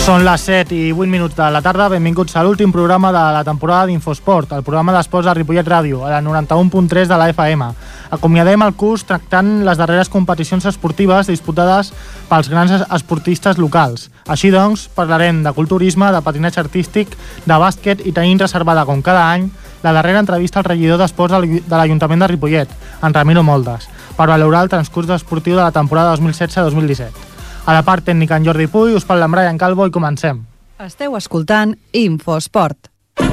Són les 7 i 8 minuts de la tarda. Benvinguts a l'últim programa de la temporada d'Infosport, el programa d'esports de Ripollet Ràdio, a la 91.3 de la FM. Acomiadem el curs tractant les darreres competicions esportives disputades pels grans esportistes locals. Així doncs, parlarem de culturisme, de patinatge artístic, de bàsquet i tenim reservada, com cada any, la darrera entrevista al regidor d'Esports de l'Ajuntament de Ripollet, en Ramiro Moldes, per valorar el transcurs esportiu de la temporada 2016-2017. A la part tècnica en Jordi Puy, us parla en Brian Calvo i comencem. Esteu escoltant Infosport.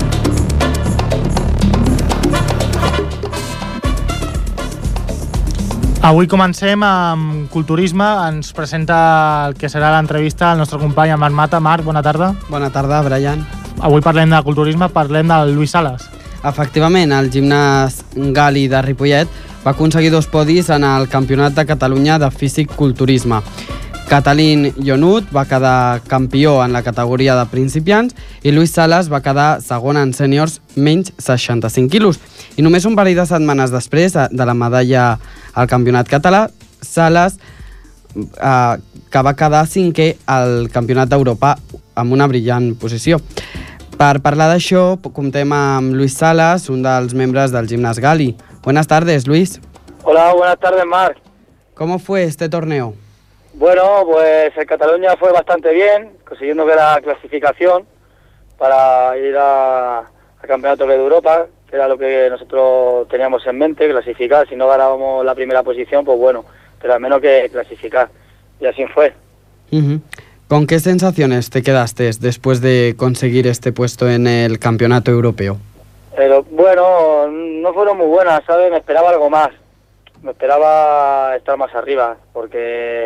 Avui comencem amb culturisme. Ens presenta el que serà l'entrevista al nostre company Marc Mata. Marc, bona tarda. Bona tarda, Brian. Avui parlem de culturisme, parlem del Lluís Sales. Efectivament, el gimnàs Gali de Ripollet va aconseguir 2 podis en el Campionat de Catalunya de Físic-Culturisme. Catalín Jonut va quedar campió en la categoria de principiants i Lluís Sales va quedar segon en sèniors menys 65 quilos. I només un parell de setmanes després de la medalla al campionat català, Sales, que va quedar 5è al campionat d'Europa amb una brillant posició. Per parlar d'això, comptem amb Lluís Sales, un dels membres del gimnàs Gali. Buenas tardes, Luis. Hola, buenas tardes, Marc. ¿Cómo fue este torneo? Bueno, pues en Cataluña fue bastante bien, consiguiendo ver la clasificación para ir a campeonatos de Europa, que era lo que nosotros teníamos en mente, clasificar. Si no ganábamos la primera posición, pues bueno, pero al menos que clasificar. Y así fue. ¿Con qué sensaciones te quedaste después de conseguir este puesto en el campeonato europeo? Pero bueno, no fueron muy buenas, ¿sabes? Me esperaba algo más. Me esperaba estar más arriba, porque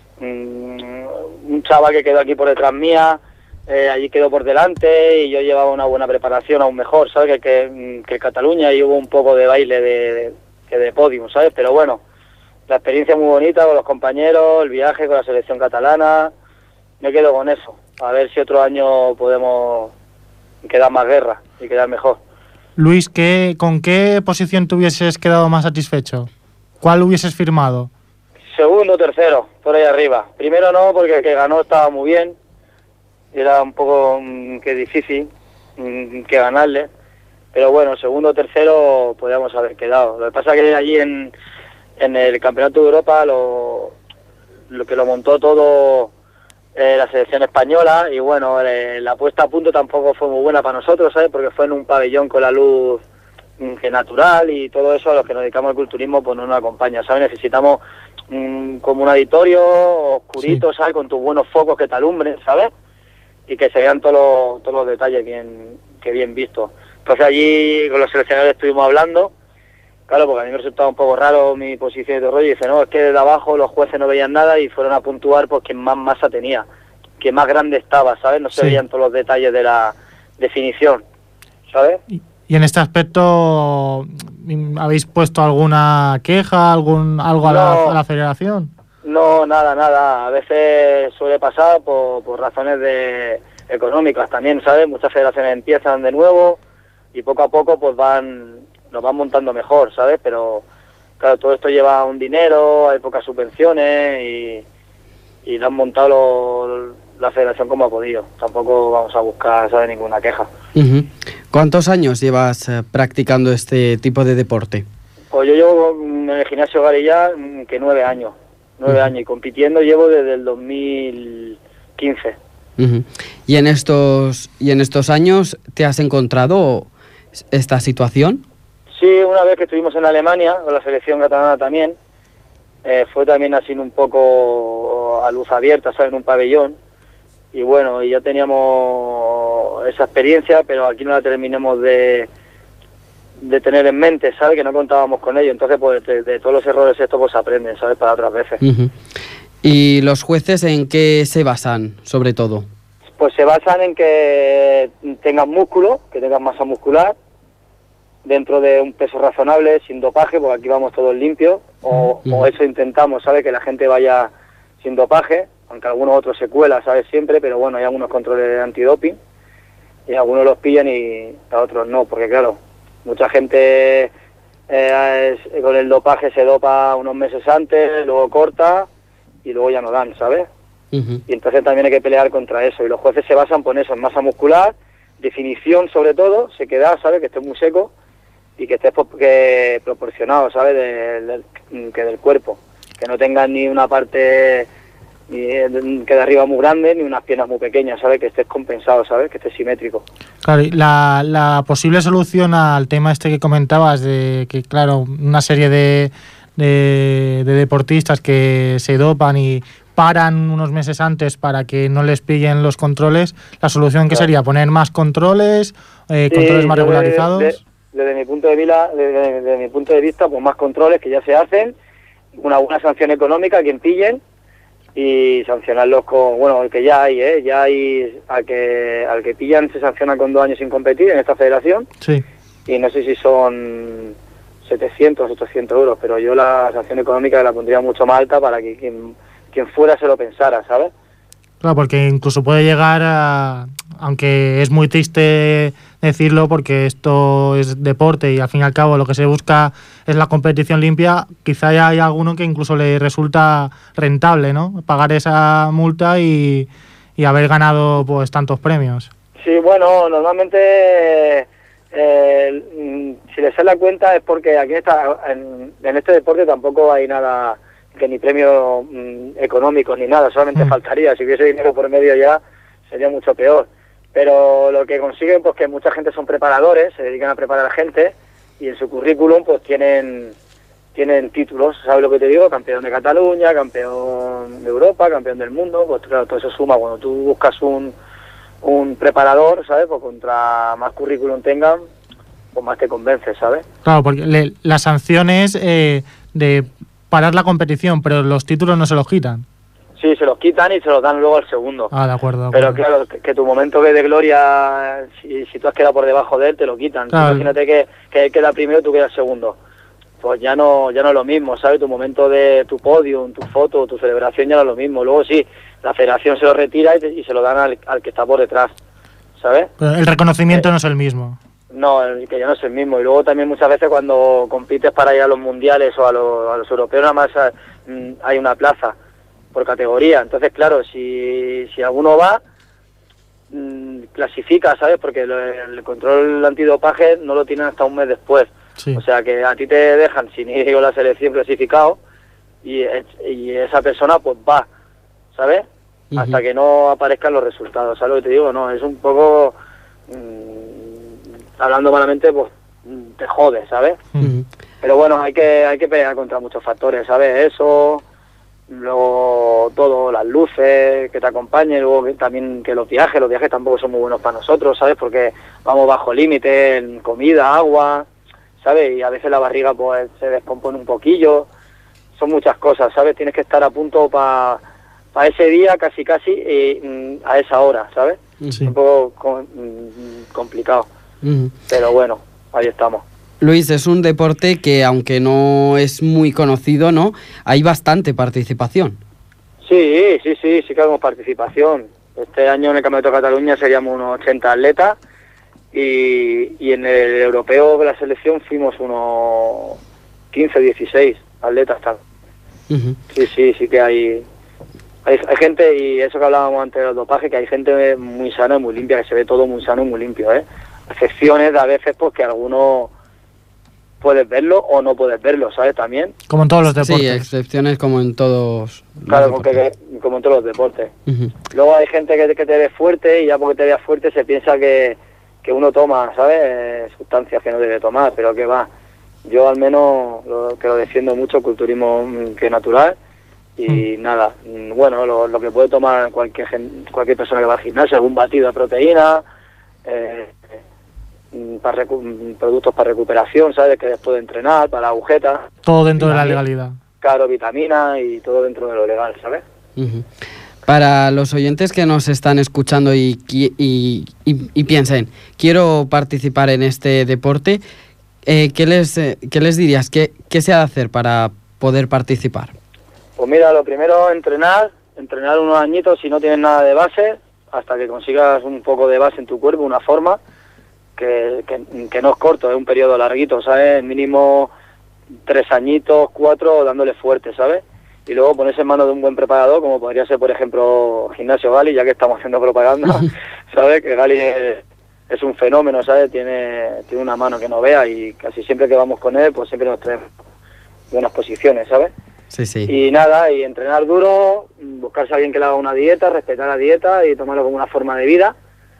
un chaval que quedó aquí por detrás mía, allí quedó por delante y yo llevaba una buena preparación, aún mejor, ¿sabes? Que Cataluña, y hubo un poco de baile de podium, ¿sabes? Pero bueno, la experiencia muy bonita con los compañeros, el viaje con la selección catalana, me quedo con eso. A ver si otro año podemos quedar más guerra y quedar mejor. Luis, ¿con qué posición te hubieses quedado más satisfecho? ¿Cuál hubieses firmado? Segundo, tercero, por ahí arriba. Primero no, porque el que ganó estaba muy bien. Era un poco que difícil que ganarle. Pero bueno, segundo, tercero podríamos haber quedado. Lo que pasa es que allí en el Campeonato de Europa lo que lo montó todo la selección española. Y bueno, la puesta a punto tampoco fue muy buena para nosotros, ¿sabes? Porque fue en un pabellón con la luz que natural y todo eso. A los que nos dedicamos al culturismo pues no nos acompaña, ¿sabes? Necesitamos como un auditorio oscurito, sí, ¿sabes? Con tus buenos focos que te alumbren, ¿sabes? Y que se vean todos los detalles bien vistos. Entonces allí con los seleccionadores estuvimos hablando, claro, porque a mí me resultaba un poco raro mi posición de rollo, y dice, no, es que desde abajo los jueces no veían nada y fueron a puntuar pues quien más masa tenía, quien más grande estaba, ¿sabes? No se veían todos los detalles de la definición, ¿sabes? Y en este aspecto, ¿habéis puesto alguna queja, algo a la federación? No, nada. A veces suele pasar por razones económicas también, ¿sabes? Muchas federaciones empiezan de nuevo y poco a poco pues nos van montando mejor, ¿sabes? Pero claro, todo esto lleva un dinero, hay pocas subvenciones y lo han montado la federación como ha podido. Tampoco vamos a buscar, ¿sabes?, ninguna queja. ¿Cuántos años llevas practicando este tipo de deporte? Pues yo llevo en el gimnasio Gali ya que 9 años. 9 años, y compitiendo llevo desde el 2015. ¿Y en estos años te has encontrado esta situación? Sí, una vez que estuvimos en Alemania, con la selección catalana también, fue también así un poco a luz abierta, ¿sabes?, en un pabellón. Y bueno, ya teníamos esa experiencia, pero aquí no la terminamos de tener en mente, ¿sabes? Que no contábamos con ello. Entonces, pues de todos los errores estos pues aprenden, ¿sabes?, para otras veces. ¿Y los jueces en qué se basan, sobre todo? Pues se basan en que tengan músculo, que tengan masa muscular, dentro de un peso razonable, sin dopaje, porque aquí vamos todos limpios, o eso intentamos, ¿sabes?, que la gente vaya sin dopaje, aunque algunos otros se cuelan, ¿sabes?, siempre, pero bueno, hay algunos controles de antidoping, y algunos los pillan y a otros no, porque claro, mucha gente con el dopaje se dopa unos meses antes, luego corta y luego ya no dan, ¿sabes? Ujú. Y entonces también hay que pelear contra eso. Y los jueces se basan por eso, en masa muscular, definición sobre todo, sequedad, ¿sabes? Que esté muy seco y que esté proporcionado, ¿sabes? Que del cuerpo. Que no tengas ni una parte que de arriba muy grande, ni unas piernas muy pequeñas, ¿sabes? Que estés compensado, ¿sabes? Que estés simétrico. Claro, y la posible solución al tema este que comentabas, de que, claro, una serie de deportistas que se dopan y paran unos meses antes para que no les pillen los controles, la solución que Claro. sería poner más controles, controles más regularizados. Desde mi punto de vista, pues más controles que ya se hacen, una buena sanción económica a quien pillen y sancionarlos con, bueno, el que ya hay, ya hay, al que pillan se sanciona con 2 años sin competir en esta federación, Sí. y no sé si son 700 o 800 euros, pero yo la sanción económica la pondría mucho más alta para que quien fuera se lo pensara, ¿sabes? Claro, porque incluso puede llegar a, aunque es muy triste decirlo porque esto es deporte y al fin y al cabo lo que se busca es la competición limpia, quizá ya hay alguno que incluso le resulta rentable, ¿no? Pagar esa multa y haber ganado pues tantos premios. Sí, bueno, normalmente si les sale la cuenta es porque aquí en este deporte tampoco hay nada, que ni premios económicos ni nada, solamente faltaría. Si hubiese dinero por medio ya sería mucho peor. Pero lo que consiguen, pues que mucha gente son preparadores, se dedican a preparar a gente y en su currículum pues tienen títulos, ¿sabes lo que te digo? Campeón de Cataluña, campeón de Europa, campeón del mundo, pues claro, todo eso suma. Cuando tú buscas un preparador, ¿sabes? Pues contra más currículum tengan, pues más te convence, ¿sabes? Claro, porque la sanción es de parar la competición, pero los títulos no se los quitan. Sí, se los quitan y se los dan luego al segundo. Ah, de acuerdo. Pero claro, que tu momento de gloria, si tú has quedado por debajo de él, te lo quitan. Claro. Imagínate que él queda primero y tú quedas segundo. Pues ya no es lo mismo, ¿sabes? Tu momento de tu podium, tu foto, tu celebración ya no es lo mismo. Luego sí, la federación se lo retira y se lo dan al que está por detrás, ¿sabes? Pero el reconocimiento no es el mismo. No, que ya no es el mismo. Y luego también muchas veces cuando compites para ir a los mundiales o a los europeos, nada más hay una plaza por categoría. Entonces, claro, si alguno va, clasifica, ¿sabes? Porque el control antidopaje no lo tienen hasta un mes después. Sí. O sea que a ti te dejan sin ir con la selección clasificado y esa persona pues va, ¿sabes? Ujú. Hasta que no aparezcan los resultados. ¿Sabes lo que te digo? No, es un poco... hablando malamente, pues te jode, ¿sabes? Ujú. Pero bueno, hay que pelear contra muchos factores, ¿sabes? Eso, luego todo, las luces que te acompañen, luego también que los viajes tampoco son muy buenos para nosotros, ¿sabes? Porque vamos bajo límite en comida, agua, ¿sabes? Y a veces la barriga pues se descompone un poquillo, son muchas cosas, ¿sabes? Tienes que estar a punto para ese día casi a esa hora, ¿sabes? Sí. Un poco complicado, Ujú. pero bueno, ahí estamos. Luis, es un deporte que, aunque no es muy conocido, ¿no? Hay bastante participación. Sí que tenemos participación. Este año en el Campeonato de Cataluña seríamos unos 80 atletas y en el europeo de la selección fuimos unos 15, 16 atletas. Ujú. Sí que hay gente, y eso que hablábamos antes del dopaje, que hay gente muy sana y muy limpia, que se ve todo muy sano y muy limpio, ¿eh? Excepciones de a veces pues que algunos puedes verlo o no puedes verlo, ¿sabes? También. Como en todos los deportes. Sí, excepciones como en todos los Claro, deportes. como en todos los deportes. Ujú. Luego hay gente que te ve fuerte y ya porque te veas fuerte se piensa que uno toma, ¿sabes? Sustancias que no debe tomar, pero que va. Yo al menos lo defiendo mucho, culturismo que natural y nada. Bueno, lo que puede tomar cualquier persona que va al gimnasio, algún batido de proteína, productos para recuperación, ¿sabes? Que después de entrenar, para agujetas. Todo dentro de la Vitamina. legalidad. Claro, vitaminas y todo dentro de lo legal, ¿sabes? Ujú. Para los oyentes que nos están escuchando y piensen, quiero participar en este deporte, ¿qué les dirías? ¿Qué se ha de hacer para poder participar? Pues mira, lo primero, entrenar unos añitos si no tienes nada de base, hasta que consigas un poco de base en tu cuerpo, una forma, que no es corto, es un periodo larguito, ¿sabes? Mínimo 3 añitos, 4, dándole fuerte, ¿sabes? y luego ponerse en manos de un buen preparador, como podría ser, por ejemplo, Gimnasio Gali, ya que estamos haciendo propaganda, ¿sabes? Que Gali es un fenómeno, ¿sabes? Tiene una mano que no vea, y casi siempre que vamos con él, pues siempre nos trae buenas posiciones, ¿sabes? Sí, sí. Y nada, y entrenar duro, buscarse a alguien que le haga una dieta, respetar la dieta y tomarlo como una forma de vida.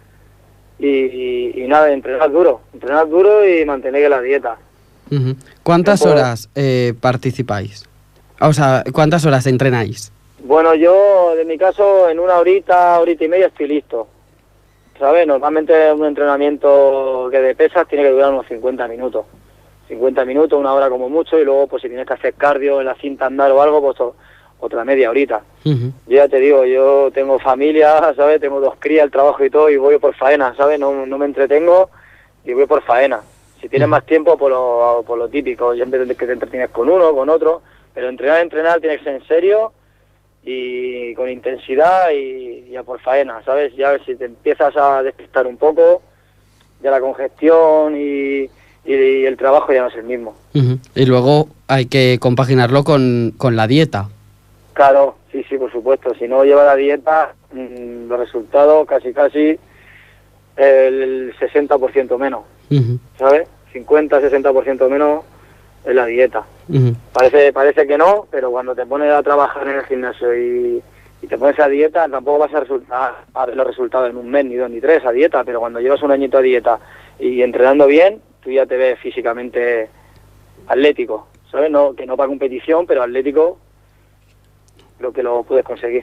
Y nada, entrenar duro y mantener la dieta. ¿Cuántas horas participáis? O sea, ¿cuántas horas entrenáis? Bueno, yo, de mi caso, en una horita y media estoy listo, ¿sabes? Normalmente un entrenamiento que de pesas tiene que durar unos 50 minutos. 50 minutos, una hora como mucho, y luego pues si tienes que hacer cardio en la cinta, andar o algo, pues otra media horita. Yo ya te digo, yo tengo familia, ¿sabes? Tengo 2 crías, el trabajo y todo, y voy por faena, ¿sabes? No me entretengo y voy por faena. Si tienes más tiempo, por lo típico, siempre que te entretienes con uno, con otro, pero entrenar tiene que ser en serio y con intensidad y a por faena, ¿sabes? Ya si te empiezas a despistar un poco, ya la congestión y el trabajo ya no es el mismo. Y luego hay que compaginarlo con la dieta. Claro, sí, por supuesto. Si no lleva la dieta, los resultados casi el 60% menos, ¿sabes? 50-60% menos es la dieta. Parece que no, pero cuando te pones a trabajar en el gimnasio y te pones a dieta, tampoco vas a ver los resultados en un mes, ni 2 ni 3 a dieta, pero cuando llevas un añito a dieta y entrenando bien, tú ya te ves físicamente atlético, ¿sabes? No, que no para competición, pero atlético, creo que lo puedes conseguir.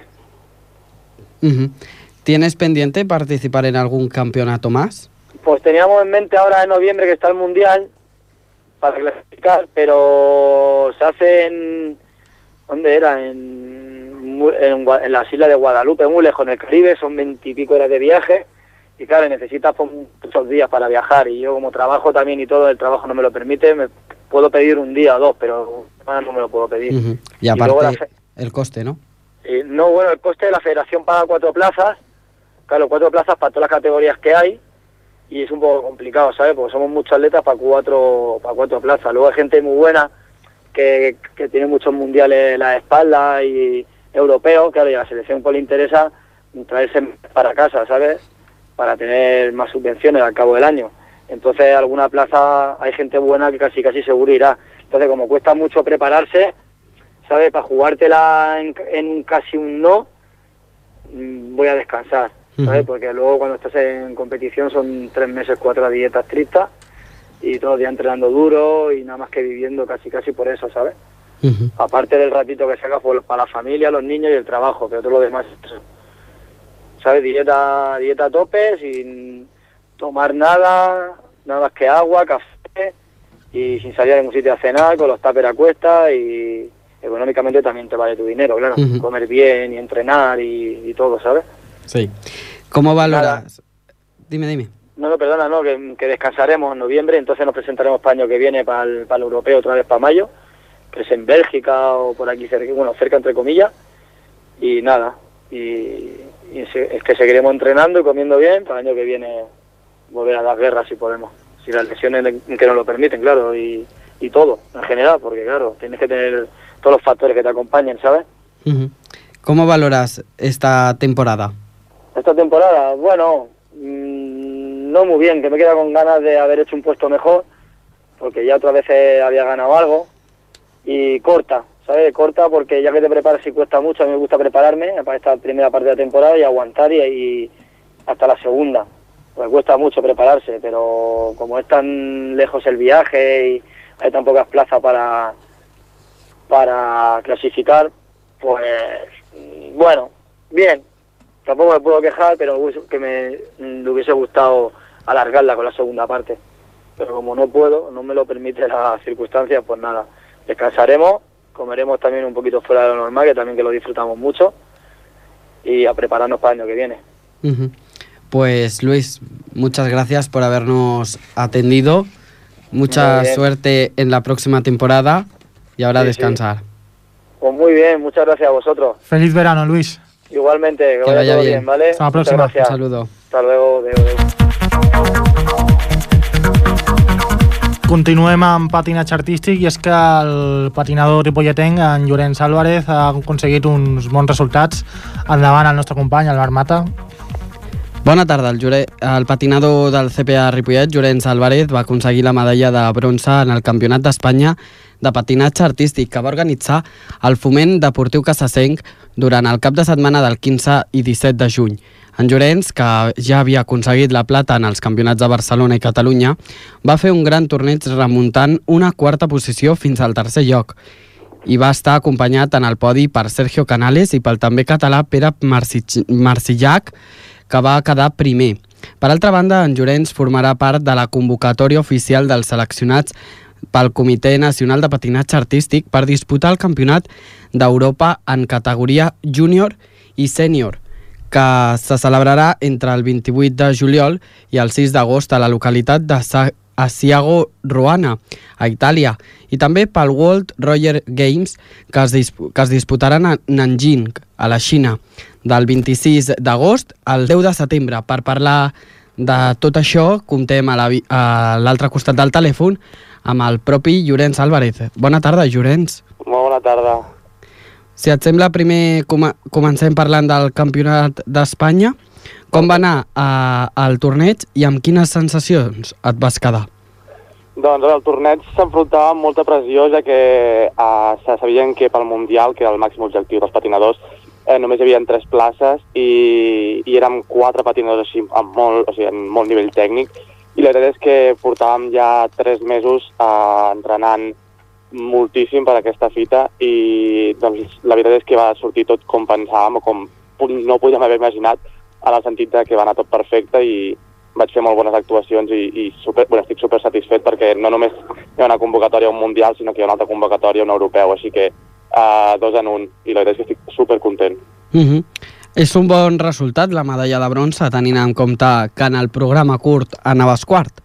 ¿Tienes pendiente participar en algún campeonato más? Pues teníamos en mente ahora en noviembre que está el Mundial para clasificar, pero se hace en... ¿Dónde era? En las islas de Guadalupe, muy lejos, en el Caribe, son 20 y pico horas de viaje, y claro, necesitas muchos días para viajar, y yo como trabajo también y todo, el trabajo no me lo permite, me puedo pedir un día o 2, pero no me lo puedo pedir. Y aparte, el coste, ¿no? No, bueno, el coste de la federación paga 4 plazas, claro, 4 plazas para todas las categorías que hay, y es un poco complicado, ¿sabes? Porque somos muchos atletas para cuatro plazas. Luego hay gente muy buena que tiene muchos mundiales en la espalda y europeos, claro, y a la selección pues le interesa traerse para casa, ¿sabes? Para tener más subvenciones al cabo del año. Entonces, alguna plaza hay gente buena que casi seguro irá. Entonces, como cuesta mucho prepararse, ¿sabes? Para jugártela en casi un no, voy a descansar, ¿sabes? Porque luego cuando estás en competición son 3 meses, 4 dietas estrictas y todos los días entrenando duro y nada más que viviendo casi por eso, ¿sabes? Aparte del ratito que sacas para la familia, los niños y el trabajo, pero todo lo demás, ¿sabes? Dieta a tope, sin tomar nada más que agua, café, y sin salir a ningún sitio a cenar, con los tuppers a cuesta, y económicamente también te vale tu dinero, claro. Comer bien y entrenar y todo, ¿sabes? Sí. ¿Cómo valoras? Dime. No, perdona, que descansaremos en noviembre, entonces nos presentaremos para el año que viene, para el europeo, otra vez para mayo, que es en Bélgica o por aquí cerca entre comillas, y nada, y es que seguiremos entrenando y comiendo bien para el año que viene volver a las guerras si podemos, si las lesiones que nos lo permiten, claro, y todo, en general, porque claro, tienes que tener todos los factores que te acompañen, ¿sabes? ¿Cómo valoras esta temporada? Esta temporada, bueno, no muy bien, que me queda con ganas de haber hecho un puesto mejor, porque ya otras veces había ganado algo, y corta, ¿sabes? Corta porque ya que te preparas y cuesta mucho, a mí me gusta prepararme para esta primera parte de la temporada y aguantar y hasta la segunda, pues cuesta mucho prepararse, pero como es tan lejos el viaje y hay tan pocas plazas para clasificar, pues bueno, bien, tampoco me puedo quejar, pero que me hubiese gustado alargarla con la segunda parte, pero como no puedo, no me lo permite las circunstancias, pues nada, descansaremos, comeremos también un poquito fuera de lo normal, que lo disfrutamos mucho, y a prepararnos para el año que viene. Pues Luis, muchas gracias por habernos atendido, mucha suerte en la próxima temporada y ahora descansar. Pues muy bien, muchas gracias a vosotros. Feliz verano, Luis. Igualmente, que vaya todo bien, ¿vale? Hasta la próxima. Un saludo. Hasta luego, adeu. Continuem amb patinatge artístic i és que el patinador ripolletenc, en Llorenç Álvarez, ha aconseguit uns bons resultats. Endavant el nostre company, Albert Mata. Bona tarda. El patinador del CPA Ripollet, Llorenç Álvarez, va aconseguir la medalla de bronze en el Campionat d'Espanya de patinatge artístic que va organitzar el Foment Deportiu Casassenc durant el cap de setmana del 15 i 17 de juny. En Llorenç, que ja havia aconseguit la plata en els campionats de Barcelona i Catalunya, va fer un gran torneig remuntant una quarta posició fins al tercer lloc i va estar acompanyat en el podi per Sergio Canales i pel també català Pere Marcillac, que va quedar primer. Per altra banda, en Llorenç formarà part de la convocatòria oficial dels seleccionats pel Comitè Nacional de Patinatge Artístic per disputar el Campionat d'Europa en categoria júnior i sènior, que se celebrarà entre el 28 de juliol i el 6 d'agost a la localitat de Asiago Roana, a Itàlia, i també pel World Roller Games, que es disputaran a Nanjing, a la Xina, del 26 d'agost al 10 de setembre. Per parlar de tot això, comptem a l'altre costat del telèfon amb el propi Llorenç Álvarez. Bona tarda, Llorenç. Molt bona tarda. Si et sembla, primer comencem parlant del Campionat d'Espanya. Com va anar el torneig i amb quines sensacions et vas quedar? Doncs el torneig s'enfrontava amb molta pressió, ja que se sabien que pel Mundial, que era el màxim objectiu dels patinadors, només hi havia 3 places i érem 4 patinadors així, amb molt nivell tècnic. I la veritat és que portàvem ja 3 mesos entrenant moltíssim per aquesta fita i doncs, la veritat és que va sortir tot com pensàvem o com no podíem haver imaginat, en el sentit que va anar tot perfecte i vaig fer molt bones actuacions i estic super satisfet perquè no només hi ha una convocatòria a un Mundial, sinó que hi ha una altra convocatòria a un europeu, així que 2 en 1, i la veritat és que estic super content. És un bon resultat la medalla de bronze, tenint en compte que en el programa curt anaves quart?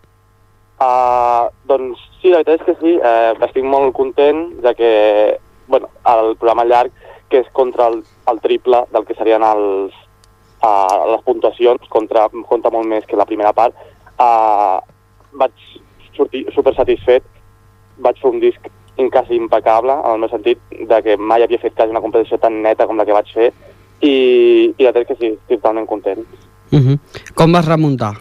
Doncs sí, la veritat és que sí, estic molt content, ja que el programa llarg, que és contra el triple del que serien les puntuacions, compta molt més que la primera part, vaig sortir super satisfet, vaig fer un disc quasi impecable, en el meu sentit, de que mai havia fet quasi una competició tan neta com la que vaig fer, i la veritat és que sí, estic totalment content. Com vas remuntar?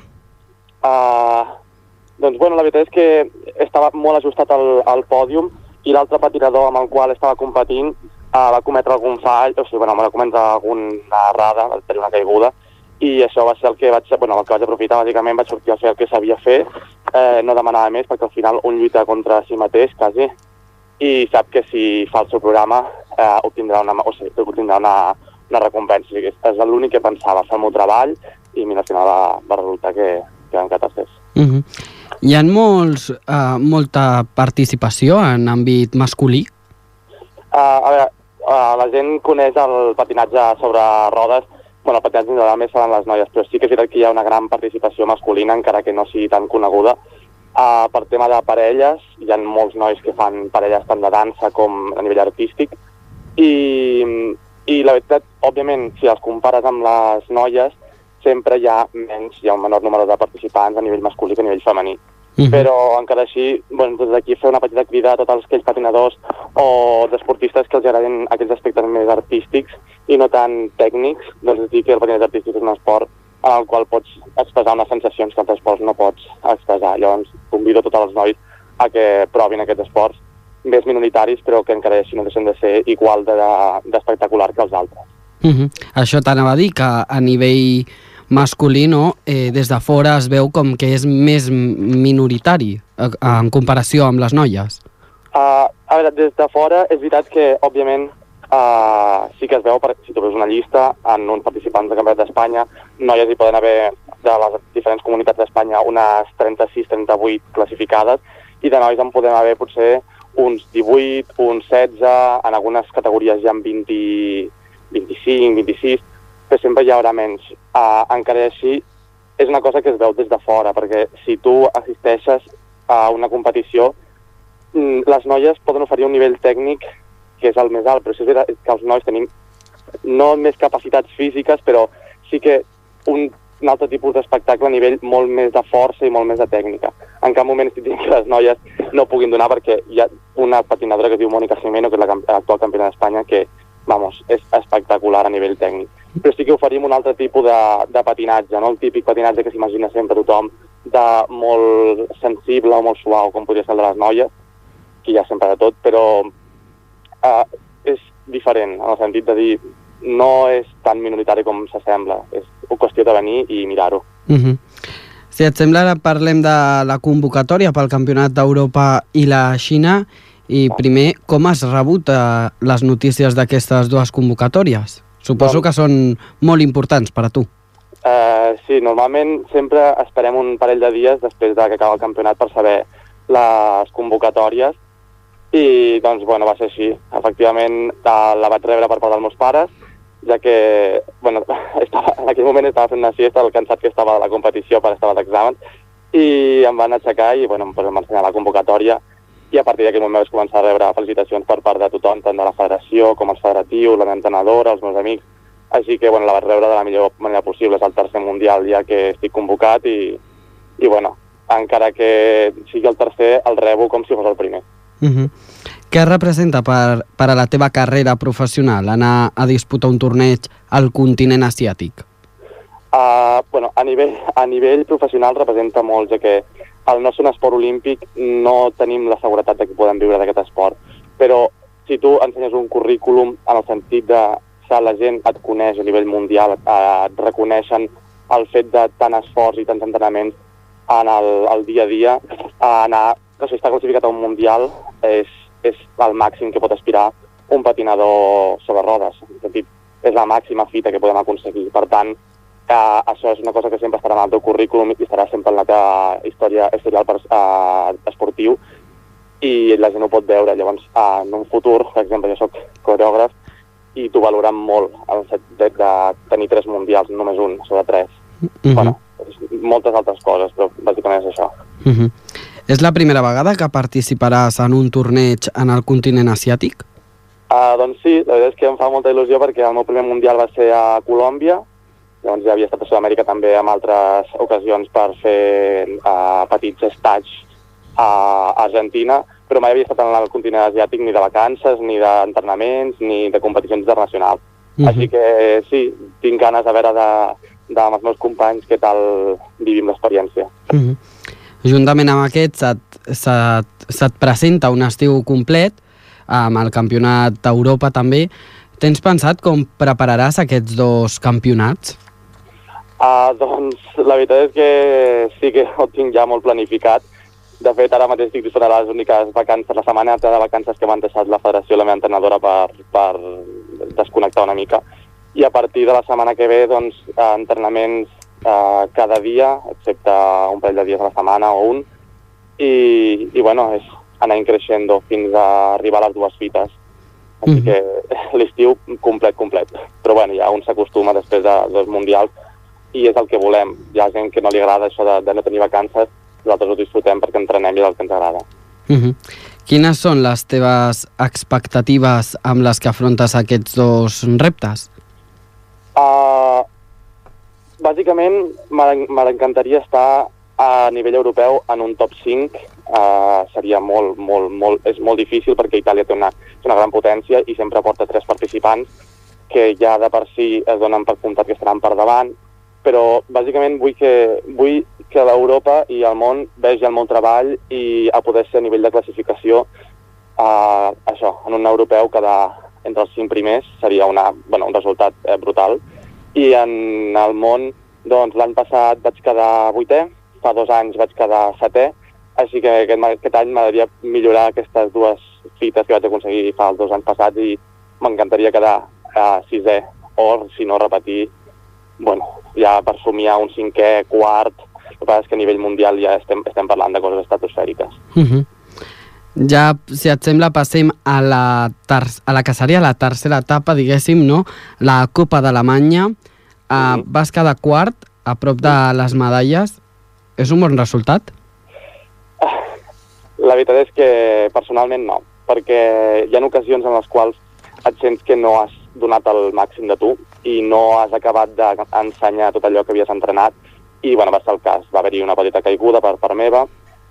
Doncs la veritat és que estava molt ajustat al pòdium i l'altre patinador amb el qual estava competint va cometre algun fall, va cometre alguna errada, va tenir una caiguda, i això va ser el que vaig aprofitar. Bàsicament vaig sortir a fer el que sabia fer, no demanava més, perquè al final un lluita contra si mateix, quasi, i sap que si fa el seu programa obtindrà una recompensa. És l'únic que pensava, fer el meu treball, i al final va resultar que vam quedar tercers. Hi ha molta participació en àmbit masculí? La gent coneix el patinatge sobre rodes, el patinatge més seran les noies, però sí que és veritat que hi ha una gran participació masculina, encara que no sigui tan coneguda. Per tema de parelles, hi ha molts nois que fan parelles tant de dansa com a nivell artístic, i la veritat, òbviament, si els compares amb les noies, sempre hi ha un menor número de participants a nivell masculí que a nivell femení. Però encara així, des d'aquí fer una petita crida a tots aquells patinadors o esportistes que els agraden aquells aspectes més artístics i no tan tècnics, doncs dir que el patinatge artístic és un esport en el qual pots expressar unes sensacions que altres esports no pots expressar. Llavors convido tots els nois a que provin aquests esports més minoritaris, però que encara així no deixen de ser igual d'espectacular que els altres. Això t'anava a dir, que a nivell masculí, des de fora es veu com que és més minoritari en comparació amb les noies. A veure, des de fora és veritat que, òbviament, sí que es veu, si tu veus una llista en uns participants del Campionat d'Espanya, noies hi poden haver, de les diferents comunitats d'Espanya, unes 36-38 classificades, i de nois en podem haver potser uns 18, uns 16, en algunes categories ja en 20, 25, 26, però sempre hi haurà menys. Encara així, és una cosa que es veu des de fora, perquè si tu assisteixes a una competició, les noies poden oferir un nivell tècnic que és el més alt, però sí que els nois tenim no més capacitats físiques, però sí que un un altre tipus d'espectacle a nivell molt més de força i molt més de tècnica. En cap moment estic dient que les noies no puguin donar, perquè hi ha una patinadora que es diu Mónica Jimeno, que és l'actual campiona d'Espanya, que, vamos, és espectacular a nivell tècnic. Però sí que oferim un altre tipus de patinatge, no? El típic patinatge que s'imagina sempre tothom, de molt sensible o molt suau, com podria ser el de les noies, que hi ha sempre de tot, però és diferent, en el sentit de dir, no és tan minoritari com s'assembla, és qüestió de venir i mirar-ho. Si et sembla, ara parlem de la convocatòria pel Campionat d'Europa i la Xina, i primer, com has rebut les notícies d'aquestes dues convocatòries? Suposo que són molt importants per a tu. Sí, normalment sempre esperem un parell de dies després que acaba el campionat per saber les convocatòries, i doncs, bueno, va ser així. Efectivament, la vaig rebre per part dels meus pares, ja que, bueno, en aquell moment estava fent una siesta, el cansat que estava de la competició per estar d'exàmens, i em van aixecar i, bueno, em van ensenyar la convocatòria, i a partir d'aquell moment vaig començar a rebre felicitacions per part de tothom, tant de la federació com els federatius, la meva entrenadora, els meus amics. Així que, bueno, la vaig rebre de la millor manera possible. És el tercer mundial ja que estic convocat i bueno, encara que sigui el tercer, el rebo com si fos el primer. Què representa per a la teva carrera professional anar a disputar un torneig al continent asiàtic? Bueno, a nivell professional representa molt, ja que al no ser un esport olímpic no tenim la seguretat de que podem viure d'aquest esport. Però si tu ensenyes un currículum en el sentit de que la gent et coneix a nivell mundial, et reconeixen el fet de tant esforç i tants entrenaments en el dia a dia, si està classificat a un mundial és el màxim que pot aspirar un patinador sobre rodes. En sentit, és la màxima fita que podem aconseguir. Per tant, això és una cosa que sempre estarà en el teu currículum i estarà sempre en la teva historial esportiu, i la gent ho pot veure. Llavors, en un futur, per exemple, jo soc coreògraf, i t'ho valoren molt, el fet de tenir 3 mundials, només un, sobre 3. Bueno, moltes altres coses, però bàsicament és això. És la primera vegada que participaràs en un torneig en el continent asiàtic? Doncs sí, la veritat és que em fa molta il·lusió, perquè el meu primer mundial va ser a Colòmbia, llavors ja havia estat a Sud-amèrica també en altres ocasions per fer petits estats a Argentina, però mai havia estat en el continent asiàtic ni de vacances, ni d'entrenaments, ni de competicions internacionals. Així que sí, tinc ganes de veure amb els meus companys què tal vivim l'experiència. Juntament amb aquest se't presenta un estiu complet, amb el Campionat d'Europa també. Tens pensat com prepararàs aquests 2 campionats? Doncs la veritat és que sí que ho tinc ja molt planificat. De fet, ara mateix estic disfrutant les úniques vacances, la setmana de vacances que m'han deixat la federació i la meva entrenadora per desconnectar una mica. I a partir de la setmana que ve, doncs, entrenaments cada dia, excepte un parell de dies a la setmana o un. I bueno, és anar creixent fins a arribar a les 2 fites. Així que l'estiu complet. Però bueno, ja un s'acostuma després de 2 mundials i és el que volem. Hi ha gent que no li agrada això de no tenir vacances, nosaltres ho disfrutem perquè entrenem i és el que ens agrada. Quines són les teves expectatives amb les que afrontes aquests 2 reptes? Bàsicament, m'encantaria estar a nivell europeu en un top 5. Seria és molt difícil perquè Itàlia és una gran potència i sempre porta 3 participants que ja de per si es donen per comptat que estaran per davant, però bàsicament vull que l'Europa i el món vegi el meu treball i a poder ser a nivell de classificació en un europeu quedar entre els 5 primers seria un resultat brutal. I en el món, doncs l'any passat vaig quedar 8è, fa 2 anys vaig quedar 7è, així que aquest any m'agradaria millorar aquestes 2 fites que vaig aconseguir fa els 2 anys passats i m'encantaria quedar 6è o, si no, repetir, ja per somiar un 5è, 4è. El que passa és que a nivell mundial ja estem parlant de coses estratosfèriques. Ja, si et sembla, passem a la que seria la tercera etapa, diguéssim, no? La Copa d'Alemanya. Vas quedar 4, a prop de les medalles. És un bon resultat? La veritat és que personalment no, perquè hi ha ocasions en les quals et sents que no has donat el màxim de tu i no has acabat d'ensenyar tot allò que havies entrenat i bueno, va ser el cas, va haver-hi una petita caiguda per part meva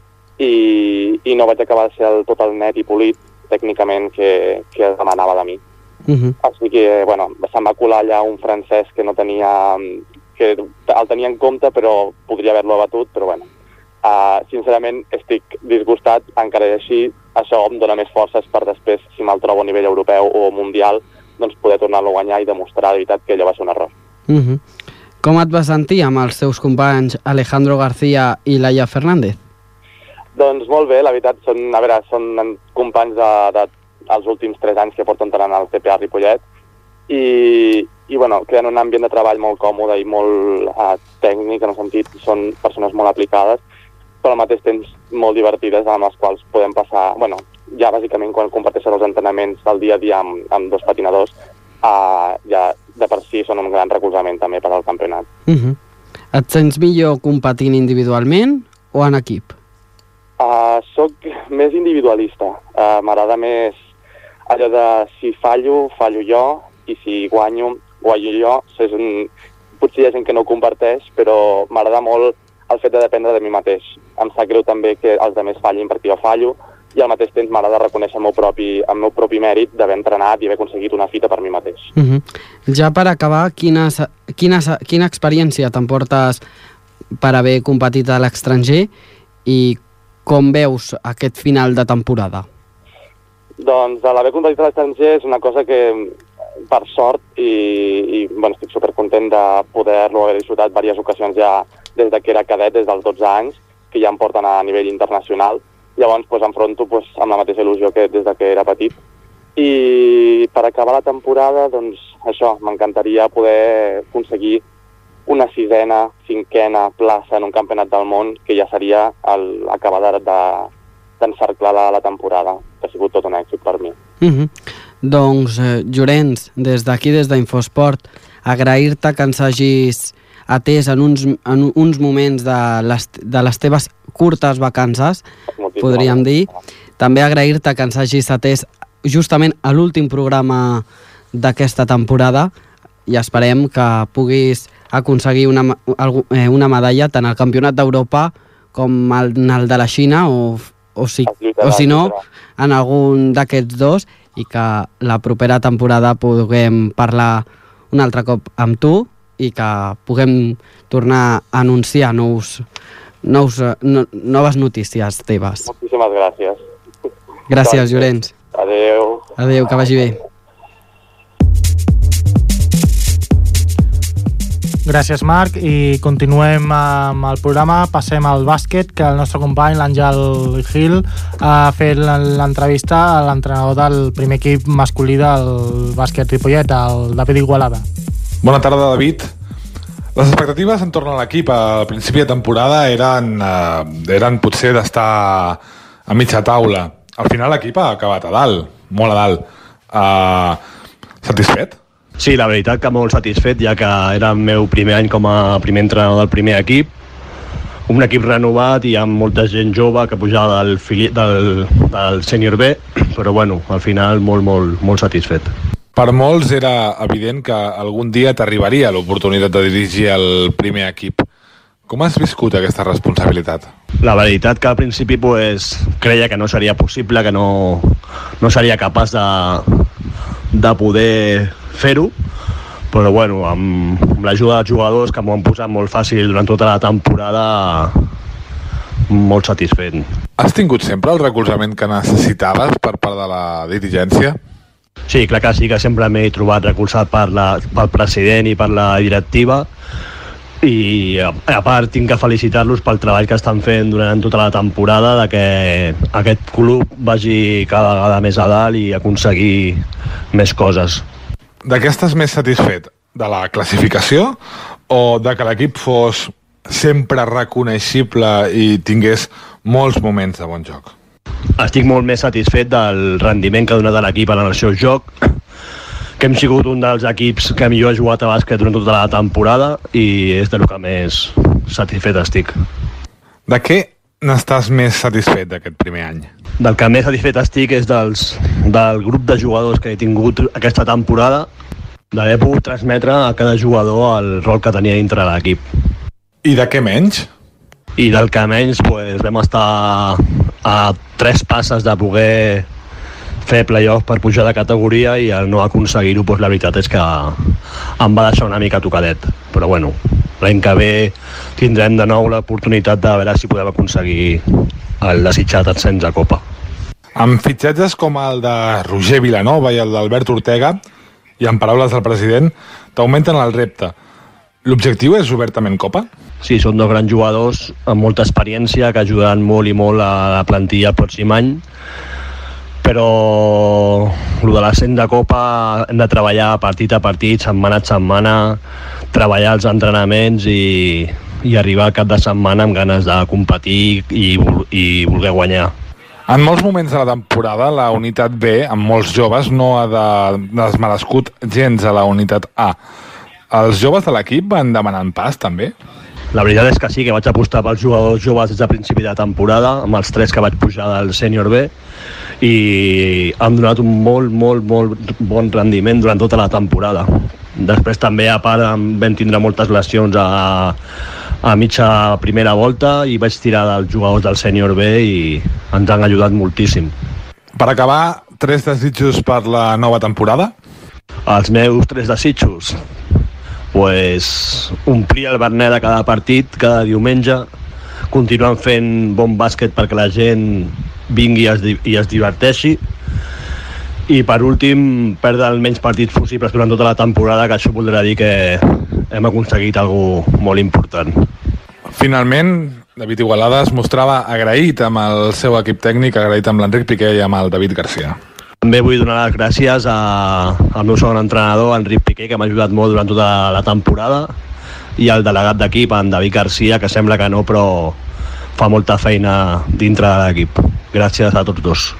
i no vaig acabar de ser tot el net i polit tècnicament que es demanava de mi. Així que, bueno, se'm va colar allà un francès que no tenia... que el tenia en compte, però podria haver-lo abatut, però bueno. Sincerament, estic disgustat, encara i així, això em dona més forces per després, si me'l trobo a nivell europeu o mundial, doncs poder tornar-lo a guanyar i demostrar de veritat que allò va ser un error. Com et vas sentir amb els teus companys Alejandro García i Laia Fernández? Doncs molt bé, la veritat, són companys dels últims 3 anys que porto entrenant al CPA Ripollet i bueno, creen un ambient de treball molt còmode i molt tècnic, en el sentit que són persones molt aplicades, però al mateix temps molt divertides, amb les quals podem passar, bueno, ja bàsicament quan comparteixen els entrenaments del dia a dia amb 2 patinadors, ja de per si són un gran recolzament també per al campionat. Et sents millor competint individualment o en equip? Soc més individualista. M'agrada més allò de si fallo jo, i si guanyo jo. Potser hi ha gent que no ho comparteix, però m'agrada molt el fet de dependre de mi mateix. Em sap greu també que els altres fallin perquè jo fallo, i al mateix temps m'agrada reconèixer el meu propi mèrit d'haver entrenat i haver aconseguit una fita per mi mateix. Ja per acabar, quina experiència t'emportes per haver competit a l'estranger i com veus aquest final de temporada? Doncs l'haver competit a l'estranger és una cosa que, per sort, i bueno, estic supercontent de poder-lo haver disfrutat diverses ocasions ja des que era cadet, des dels 12 anys, que ja em porten a nivell internacional. Llavors enfronto amb la mateixa il·lusió que des que era petit. I per acabar la temporada, doncs això, m'encantaria poder aconseguir una 6ª, 5ª plaça en un campionat del món, que ja seria acabar d'encerclar la temporada, que ha sigut tot un èxit per mi. Doncs, Llorenç, des d'aquí, des d'Infosport, agrair-te que ens hagis atès en uns moments de les teves curtes vacances, podríem dir. També agrair-te que ens hagis atès justament a l'últim programa d'aquesta temporada i esperem que puguis aconseguir una medalla tant al Campionat d'Europa com en el de la Xina o si no, en algun d'aquests dos, i que la propera temporada puguem parlar un altre cop amb tu i que puguem tornar a anunciar noves notícies teves. Moltíssimes gràcies. Gràcies, Llorenç. Adéu. Adéu, que vagi bé. Gràcies, Marc, i continuem amb el programa. Passem al bàsquet, que el nostre company, l'Àngel Gil, ha fet l'entrevista a l'entrenador del primer equip masculí del bàsquet Ripollet, el David Igualada. Bona tarda, David. Les expectatives entorn a l'equip al principi de temporada eren potser d'estar a mitja taula. Al final l'equip ha acabat a dalt, molt a dalt. Satisfet? Sí, la veritat que molt satisfet, ja que era el meu primer any com a primer entrenador del primer equip. Un equip renovat i amb molta gent jove que pujava del sènior B, però bueno, al final molt satisfet. Per molts era evident que algun dia t'arribaria l'oportunitat de dirigir el primer equip. Com has viscut aquesta responsabilitat? La veritat que al principi creia que no seria possible, que no seria capaç de poder fer-ho, però bueno, amb l'ajuda dels jugadors que m'ho han posat molt fàcil durant tota la temporada, molt satisfet. Has tingut sempre el recolzament que necessitaves per part de la dirigència? Sí, clar que sí, que sempre m'he trobat recolzat pel president i per la directiva, i a part tinc que felicitar-los pel treball que estan fent durant tota la temporada, de que aquest club vagi cada vegada més a dalt i aconseguir més coses. De què estàs més satisfet? De la classificació o de que l'equip fos sempre reconeixible i tingués molts moments de bon joc? Estic molt més satisfet del rendiment que ha donat l'equip en el seu joc, que hem sigut un dels equips que millor ha jugat a bàsquet durant tota la temporada i és del que més satisfet estic. De què n'estàs més satisfet d'aquest primer any? Del que més satisfet estic és del grup de jugadors que he tingut aquesta temporada d'haver pogut transmetre a cada jugador el rol que tenia dintre de l'equip. I de què menys? I del que menys vam estar a 3 passes de poder fer play-off per pujar de categoria, i al no aconseguir-ho, la veritat és que em va deixar una mica tocadet. Però bueno, l'any que ve tindrem de nou l'oportunitat de veure si podem aconseguir el desitjat ascens a Copa. Amb fitxatges com el de Roger Vilanova i el d'Albert Ortega, i en paraules del president, t'augmenten el repte. L'objectiu és obertament Copa? Sí, són 2 grans jugadors amb molta experiència que ajudaran molt i molt a la plantilla el pròxim any, però el de l'ascens de Copa hem de treballar partit a partit, setmana a setmana, treballar els entrenaments i arribar al cap de setmana amb ganes de competir i voler guanyar. En molts moments de la temporada, la unitat B, amb molts joves, no ha desmerescut gens a la unitat A. Els joves de l'equip van demanant pas, també? La veritat és que sí, que vaig apostar pels jugadors joves des de principi de temporada, amb els 3 que vaig pujar del sènior B, i han donat un molt bon rendiment durant tota la temporada. Després també, a part, vam tindre moltes lesions a mitja primera volta i vaig tirar dels jugadors del sènior B i ens han ajudat moltíssim. Per acabar, 3 desitjos per la nova temporada? Els meus 3 desitjos? Omplir el Berneda cada partit, cada diumenge, continuant fent bon bàsquet perquè la gent vingui i es diverteixi, i per últim perdre el menys partits possibles durant tota la temporada, que això voldrà dir que hem aconseguit alguna molt important. Finalment, David Igualada es mostrava agraït amb el seu equip tècnic, agraït amb l'Enric Piqué i amb el David Garcia. També vull donar les gràcies al meu segon entrenador, Enric Piqué, que m'ha ajudat molt durant tota la temporada, i al delegat d'equip, en David Garcia, que sembla que no, però fa molta feina dintre de l'equip. Gràcies a tots 2.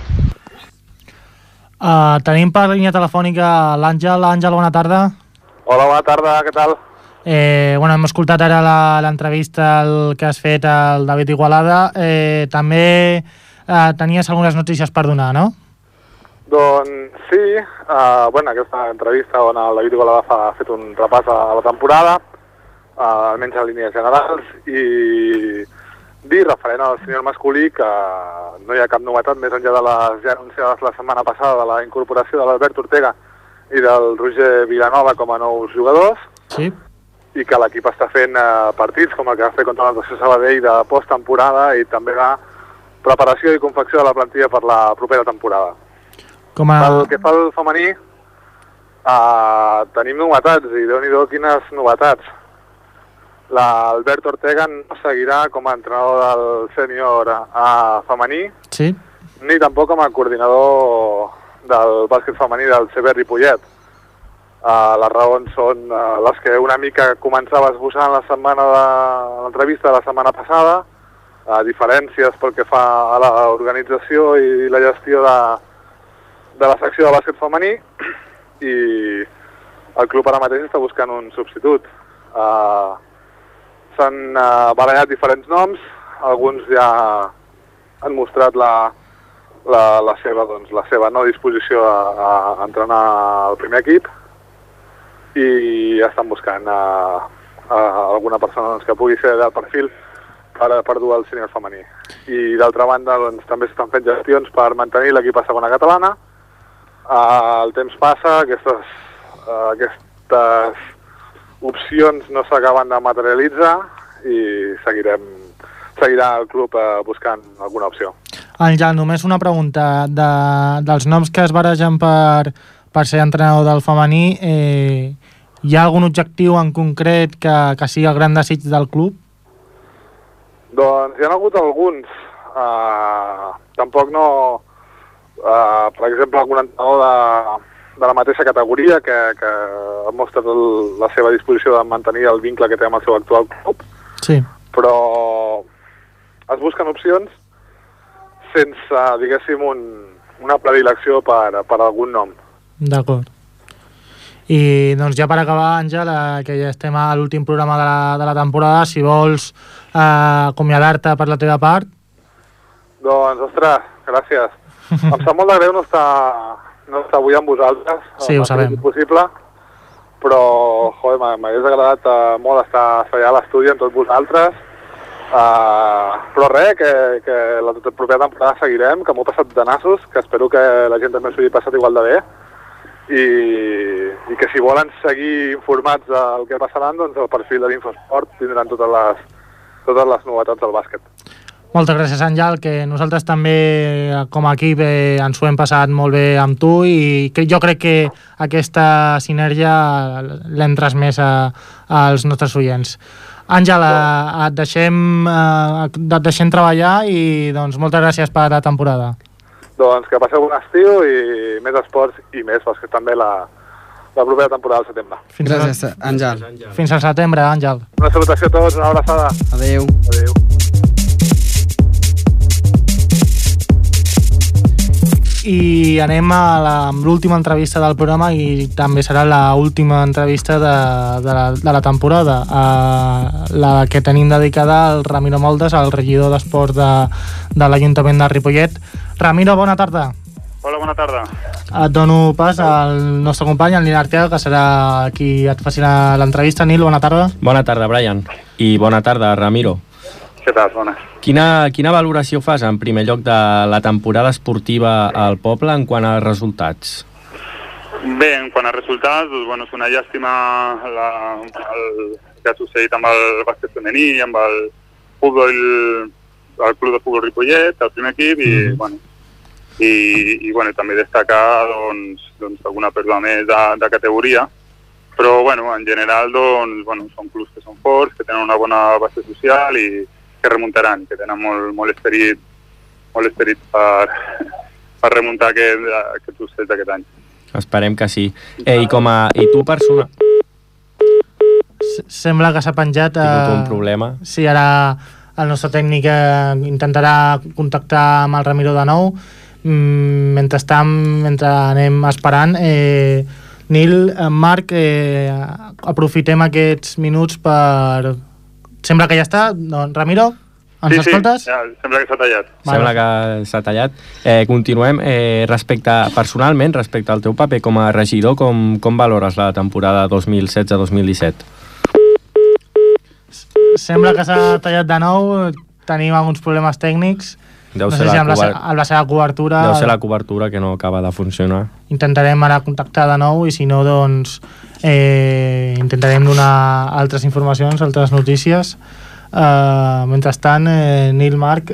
Tenim per línia telefònica l'Àngel. Àngel, bona tarda. Hola, bona tarda, què tal? Hem escoltat ara l'entrevista que has fet al David Igualada. També tenies algunes notícies per donar, no? Doncs sí, aquesta entrevista on el David Igualada ha fet un repàs a la temporada, almenys en línies generals, i dir referent al sènior masculí que no hi ha cap novetat més enllà de les ja anunciades la setmana passada de la incorporació de l'Albert Ortega i del Roger Vilanova com a nous jugadors. Sí. I que l'equip està fent partits com el que va fer contra l'Andació Sabadell de posttemporada i també la preparació i confecció de la plantilla per la propera temporada. Pel que fa al femení, tenim novetats, i déu-n'hi-do quines novetats. L'Albert Ortega no seguirà com a entrenador del sènior femení, sí, ni tampoc com a coordinador del bàsquet femení del CB Ripollet. Les raons són les que una mica començava esbossant l'entrevista de la setmana passada, diferències pel que fa a l'organització i la gestió de la secció de bàsquet femení, i el club ara mateix està buscant un substitut. S'han barallat diferents noms, alguns ja han mostrat la seva no disposició a entrenar el primer equip, i estan buscant alguna persona que pugui ser del perfil per dur el sènior femení. I d'altra banda també s'estan fent gestions per mantenir l'equip a segona catalana. El temps passa, aquestes opcions no s'acaben de materialitzar i seguirà el club buscant alguna opció. Àngel, només una pregunta. Dels noms que es baregen per ser entrenador del femení, hi ha algun objectiu en concret que sigui el gran desig del club? Doncs hi ha hagut alguns. Tampoc no... per exemple, algun entrenador de la mateixa categoria que ha mostrat la seva disposició de mantenir el vincle que té amb el seu actual club. Sí. Però es busquen opcions sense, diguéssim, una predilecció per algun nom. D'acord. I doncs ja per acabar, Àngel, que ja estem a l'últim programa de la temporada, si vols acomiadar-te per la teva part. Doncs, ostres, gràcies. Em sap molt de greu no estar avui amb vosaltres. Sí, ho sabem. Possible, però m'hagués agradat molt estar allà a l'estudi amb tots vosaltres. Però res, que la propera temporada seguirem, que m'ho he passat de nassos, que espero que la gent també s'ho hagi passat igual de bé, i que si volen seguir informats del que passaran, doncs el perfil de l'Infosport tindran totes les novetats del bàsquet. Moltes gràcies, Àngel, que nosaltres també com a equip ens ho hem passat molt bé amb tu i jo crec que aquesta sinergia l'hem transmès als nostres oients. Àngel, et deixem treballar i doncs moltes gràcies per la temporada. Doncs que passeu un estiu i més esports i més bàsquet també la propera temporada al setembre. Gràcies, Àngel. Fins al setembre, Àngel. Una salutació a tots, una abraçada. Adéu. Adéu. I anem amb l'última entrevista del programa i també serà l'última entrevista de la temporada, la que tenim dedicada al Ramiro Moldes, el regidor d'Esports de l'Ajuntament de Ripollet. Ramiro, bona tarda. Hola, bona tarda. Et dono pas al nostre company, el Nil Arteaga, que serà qui et faci l'entrevista. Nil, bona tarda. Bona tarda, Brian. I bona tarda, Ramiro. Què tal? Bona. Quina valoració fas, en primer lloc, de la temporada esportiva al poble en quant a resultats? Bé, en quant a resultats, doncs, bueno, és una llàstima el que ha succeït amb el bàsquet femení, amb el futbol, el club de futbol Ripollet, el primer equip, i, bueno, també destacar doncs, alguna pèrdua més de categoria. Però, bueno, en general, doncs, bueno, són clubs que són forts, que tenen una bona base social i que remuntaran, que tenen molt esperit per remuntar aquest succés d'aquest any. Esperem que sí. I tu, persona... Sembla que s'ha penjat... Ha tingut un problema. Sí, ara el nostre tècnic intentarà contactar amb el Ramiro de nou. Mentre anem esperant... Nil, Marc, aprofitem aquests minuts per... Sembla que ja està. Doncs, Ramiro, ens escoltes? Sí, sembla que s'ha tallat. Sembla que s'ha tallat. Continuem. Personalment, respecte al teu paper com a regidor, com valores la temporada 2016-2017? Sembla que s'ha tallat de nou. Tenim alguns problemes tècnics. Deu ser la cobertura. Deu ser la cobertura que no acaba de funcionar. Intentarem ara contactar de nou i si no, doncs intentarem donar altres informacions, altres notícies. Mentrestant, Nil, Marc,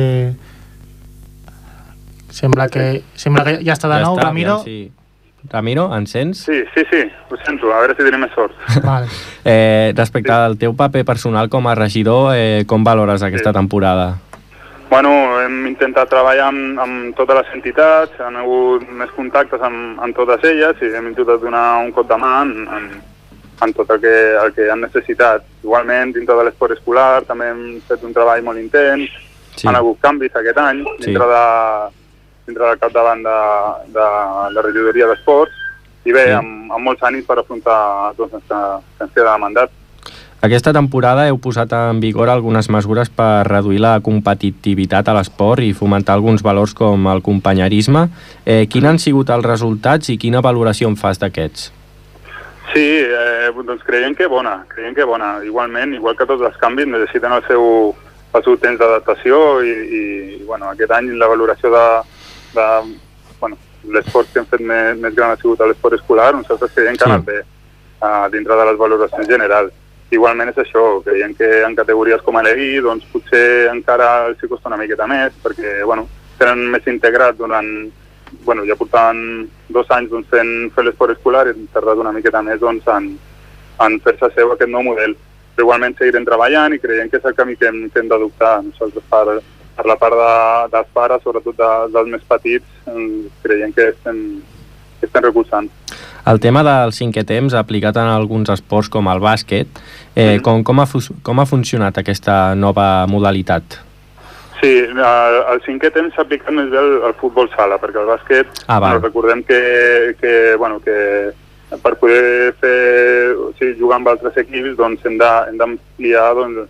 sembla que ja està de nou. Ramiro? Sí. Ramiro, ens sents? Sí, ho sento, a veure si tenim més sort. Vale. Respecte al teu paper personal com a regidor, com valores aquesta temporada? Bueno, hem intentat treballar amb totes les entitats, han hagut més contactes amb totes elles i hem intentat donar un cop de mà en tot el que han necessitat. Igualment, dintre de l'esport escolar també hem fet un treball molt intens, han hagut canvis aquest any dintre del capdavant de la regidoria d'esports i bé, amb molts ànims per afrontar doncs, que ens queda de mandat. Aquesta temporada heu posat en vigor algunes mesures per reduir la competitivitat a l'esport i fomentar alguns valors com el companyerisme. Quins han sigut els resultats i quina valoració en fas d'aquests? Sí, doncs creiem que bona. Igualment, igual que tots els canvis, necessiten el seu temps d'adaptació i bueno, aquest any la valoració de l'esport que hem fet més gran ha sigut l'esport escolar. Nosaltres creiem que ha anat bé dintre de les valoracions generals. Igualment és això, creiem que en categories com a l'EI doncs potser encara els costa una miqueta més perquè tenen més integrat ja portaven 2 anys fent l'esport escolar i han tardat una miqueta més en fer-se seu aquest nou model. Però igualment seguirem treballant i creiem que és el camí que hem d'adoptar. Nosaltres per la part dels pares, sobretot dels més petits, creiem que estem recolzant. El tema del cinquè temps aplicat en alguns esports com el bàsquet, com ha funcionat aquesta nova modalitat? Sí, el cinquè temps s'ha aplicat més bé al futbol sala, perquè el bàsquet, recordem que per poder jugar amb altres equips doncs hem d'ampliar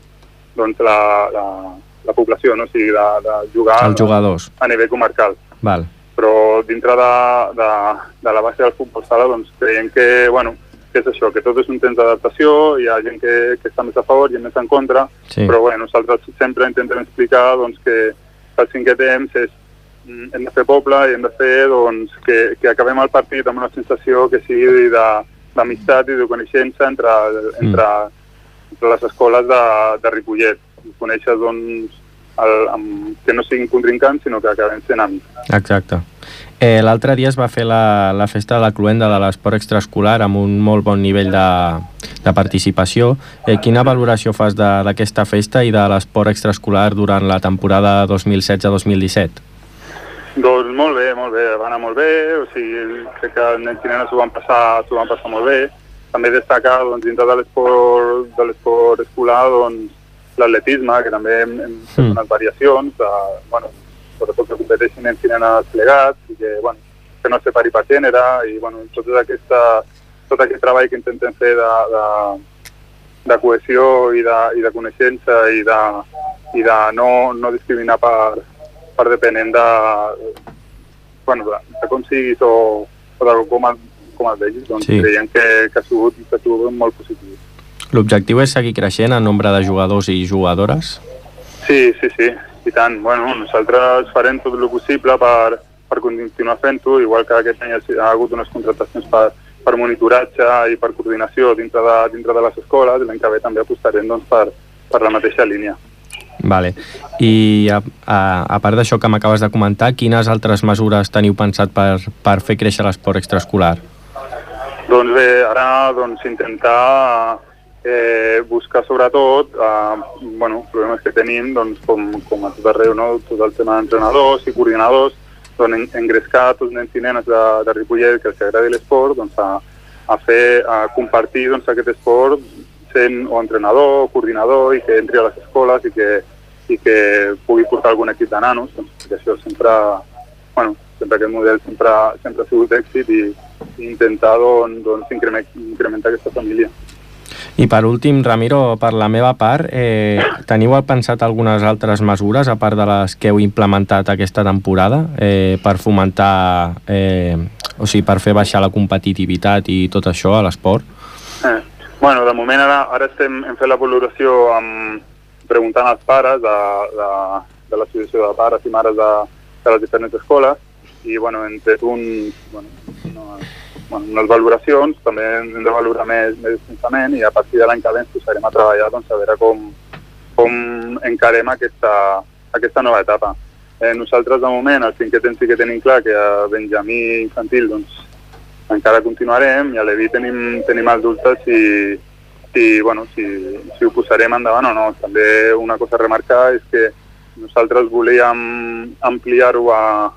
la població, o sigui, de jugar els jugadors a nivell comarcal. Val. Però dintre de la base del futbol sala doncs creiem que que és això, que tot és un temps d'adaptació, hi ha gent que està més a favor, gent més en contra, però bé, nosaltres sempre intentem explicar doncs, que el 5è temps hem de fer poble i hem de fer doncs, que acabem el partit amb una sensació que sigui d'amistat i de coneixença entre les escoles de Ripollet. Conèixer doncs, que no siguin contrincants, sinó que acabem sent amics. Exacte. L'altre dia es va fer la festa de la cloenda de l'esport extraescolar amb un molt bon nivell de participació. Quina valoració fas d'aquesta festa i de l'esport extraescolar durant la temporada 2016-2017? Doncs molt bé, va anar molt bé, o sigui, crec que els nens i nenes s'ho van passar molt bé. També destacar doncs, dintre de l'esport escolar doncs, l'atletisme, que també hem fet unes variacions, sobretot que competeixin nens i nenes plegats, i que no es separi per gènere, i tot aquest treball que intentem fer de cohesió i de coneixença i de no discriminar per depenent de com siguis o de com et vegis, doncs creiem que ha sigut molt positiu. L'objectiu és seguir creixent en nombre de jugadors i jugadores? Sí, i tant. Nosaltres farem tot el possible per continuar fent-ho, igual que aquest any ha hagut unes contractacions per monitoratge i per coordinació dintre de les escoles, l'any que ve també apostarem doncs, per la mateixa línia. Vale. I a part d'això que m'acabes de comentar, quines altres mesures teniu pensat per fer créixer l'esport extraescolar? Doncs bé, ara intentar buscar sobretot problemes que tenim com a tot arreu, tot el tema d'entrenadors i coordinadors, engrescar tots els nens i nenes de Ripollet que els agradi l'esport a compartir aquest esport sent o entrenador o coordinador i que entri a les escoles i que pugui portar algun equip de nanos, perquè això sempre aquest model sempre ha sigut èxit i intentar incrementar aquesta família. I per últim, Ramiro, per la meva part, teniu pensat algunes altres mesures, a part de les que heu implementat aquesta temporada, per fomentar, per fer baixar la competitivitat i tot això a l'esport? De moment ara hem fet la valoració preguntant als pares de l'associació de pares i mares de les diferents escoles i hem fet unes valoracions, també hem de valorar més extensament i a partir de l'any que ve ens posarem a treballar a veure com encarem aquesta nova etapa. Nosaltres de moment el 5è temps sí que tenim clar que a Benjamí infantil encara continuarem i a l'Evi tenim els dubtes si ho posarem endavant o no. També una cosa a remarcar és que nosaltres volíem ampliar-ho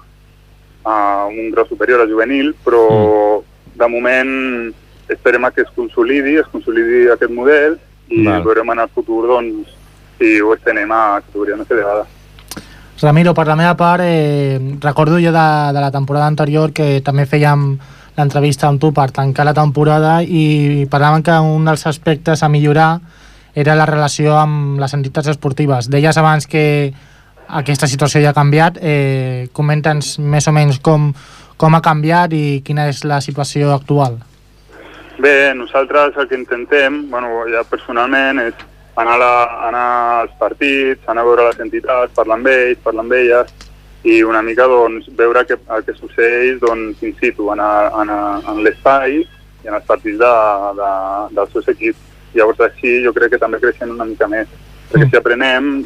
a un grau superior, a juvenil, però de moment esperem que es consolidi aquest model i veurem en el futur si ho estenem a categoria més elevada. Ramiro, per la meva part, recordo jo de la temporada anterior que també fèiem l'entrevista amb tu per tancar la temporada i parlàvem que un dels aspectes a millorar era la relació amb les entitats esportives. Deies abans que aquesta situació ja ha canviat. Comenta'ns més o menys com ha canviat i quina és la situació actual. Bé, nosaltres el que intentem, ja personalment, és anar als partits, anar a veure les entitats, parlar amb ells, parlar amb elles i una mica veure el que succeeix in situ, en l'espai i en els partits dels seus equips. Llavors així jo crec que també creixem una mica més, perquè si aprenem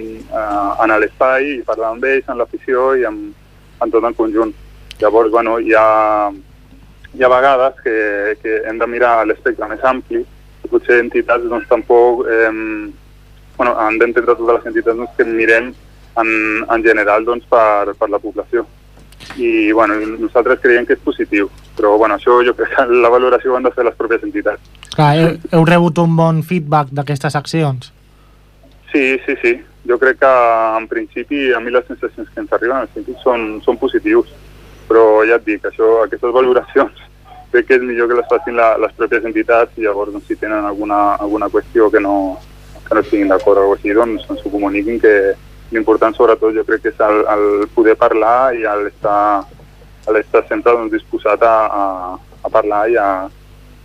a l'espai i parlar amb ells, amb l'afició i en tot el conjunt. Llavors, hi ha vegades que hem de mirar l'espectre més ampli, i potser entitats tampoc han d'entendre totes les entitats que mirem en general per la població. I nosaltres creiem que és positiu, però això jo crec que la valoració ho han de fer les pròpies entitats. Clar, heu rebut un bon feedback d'aquestes accions? Sí. Jo crec que en principi a mi les sensacions que ens arriben són positius, però ja et dic, aquestes valoracions crec que és millor que les facin les pròpies entitats i llavors si tenen alguna qüestió que no estiguin d'acord o així, ens ho comuniquin, que l'important sobretot jo crec que és el poder parlar i l'estar sempre disposat a parlar i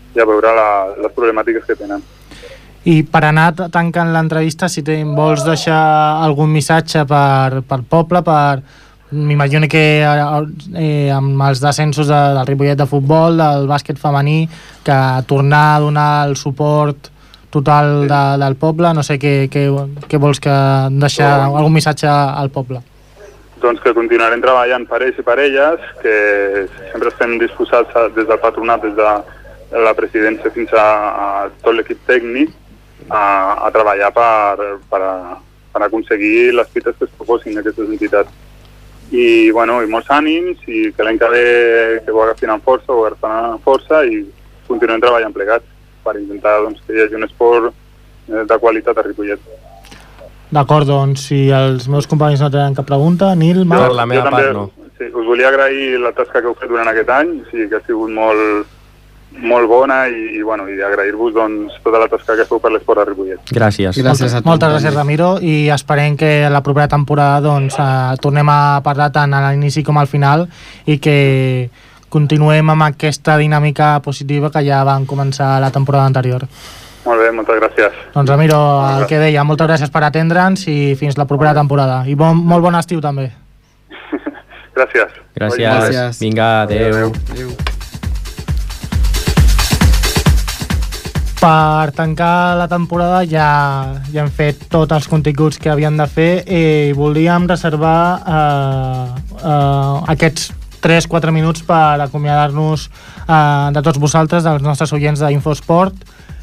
a veure les problemàtiques que tenen. I per anar tancant l'entrevista, si vols deixar algun missatge per poble, m'imagino que amb els descensos del Ripollet de futbol, del bàsquet femení, que tornar a donar el suport total del poble, no sé què vols deixar algun missatge al poble. Doncs que continuarem treballant per ells i per elles, que sempre estem disposats des del patronat, des de la presidència fins a tot l'equip tècnic, a treballar per aconseguir les fites que es proposin aquestes entitats. I molts ànims, i que l'any que ve que ho agafin amb força, ho agafin amb força, i continuem treballant plegats per intentar que hi hagi un esport de qualitat a Ripollet. D'acord, doncs, si els meus companys no tenen cap pregunta, Nil, Marc... Per la meva part, no. Sí, us volia agrair la tasca que heu fet durant aquest any, sí, que ha sigut molt bona, i agrair-vos tota la tasca que feu per l'esport a Ripollet. Gràcies. Moltes gràcies, Ramiro, i esperem que la propera temporada tornem a parlar tant a l'inici com al final i que continuem amb aquesta dinàmica positiva que ja van començar la temporada anterior. Molt bé, moltes gràcies. Doncs Ramiro, el que deia, moltes gràcies per atendre'ns i fins la propera temporada. I molt bon estiu també. Gràcies. Gràcies. Vinga, adeu. Per tancar la temporada ja hem fet tots els continguts que havíem de fer i voldríem reservar aquests 3-4 minuts per acomiadar-nos de tots vosaltres, dels nostres oients d'Infosport.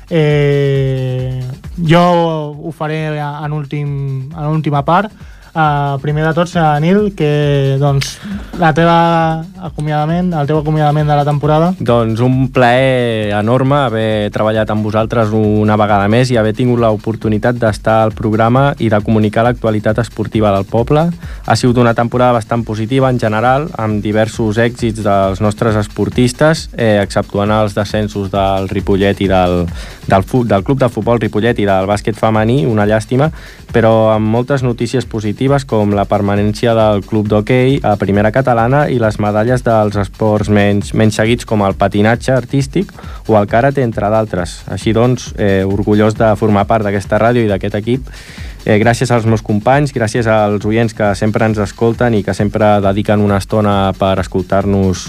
Jo ho faré en l'última part. Primer de tot, Nil, que el teu acomiadament de la temporada. Doncs un plaer enorme haver treballat amb vosaltres una vegada més i haver tingut l'oportunitat d'estar al programa i de comunicar l'actualitat esportiva del poble. Ha sigut una temporada bastant positiva en general, amb diversos èxits dels nostres esportistes, exceptuant els descensos del Ripollet i del Club de Futbol Ripollet i del bàsquet femení, una llàstima, però amb moltes notícies positives com la permanència del club d'hoquei a primera catalana i les medalles dels esports menys seguits com el patinatge artístic o el karate, entre d'altres. Així doncs, orgullós de formar part d'aquesta ràdio i d'aquest equip. Gràcies als meus companys, gràcies als oients que sempre ens escolten i que sempre dediquen una estona per escoltar-nos